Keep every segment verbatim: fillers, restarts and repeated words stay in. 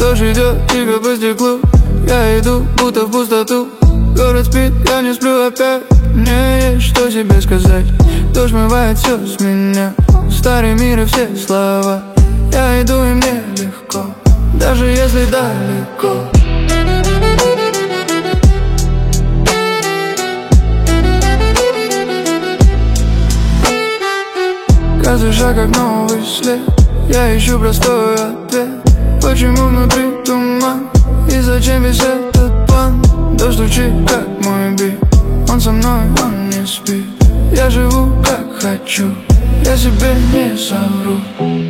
Дождь идет тихо по стеклу. Я иду, будто в пустоту. Город спит, я не сплю опять. Мне есть что себе сказать. Дождь смывает все с меня. Старый мир и все слова. Я иду и мне легко, даже если далеко. Каждый шаг как новый след. Я ищу простой ответ. Почему внутри туман? И зачем весь этот план? Дождь стучит, как мой бит. Он со мной, он не спит. Я живу как хочу, я себе не совру.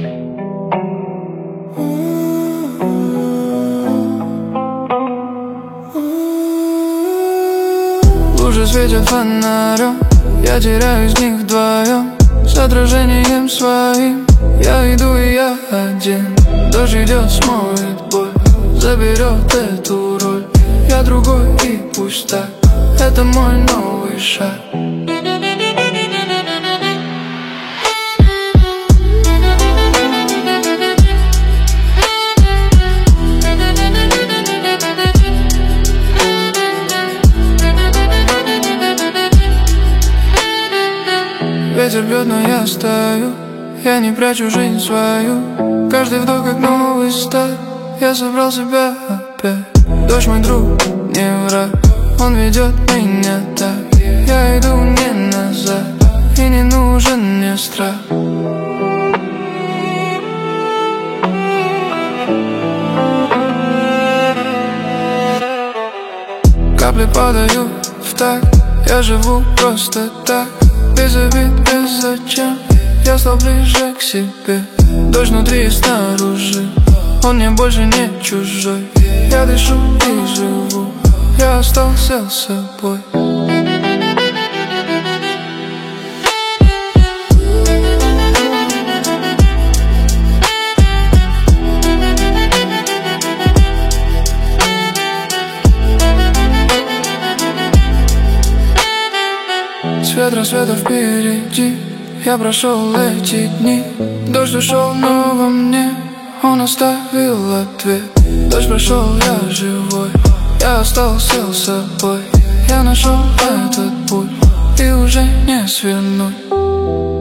Лужи светят фонарем. Я теряюсь в них вдвоем. С отражением своим. Я иду и я один. Дождь идет, смоет боль. Заберет эту роль. Я другой и пусть так. Это мой новый шаг. Ветер бьет, но я стою. Я не прячу жизнь свою. Каждый вдох как новый старт. Я собрал себя опять. Дождь мой друг, не враг. Он ведет меня так. Я иду не назад. И не нужен мне страх. Капли падают в такт. Я живу просто так. Без обид, без зачем. Я стал ближе к себе. Дождь внутри и снаружи. Он мне больше не чужой. Я дышу и живу. Я остался с собой. Свет рассвета впереди. Я прошел эти дни. Дождь ушел, но во мне он оставил ответ. Дождь прошел, я живой. Я остался с собой. Я нашел этот путь и уже не свернуть.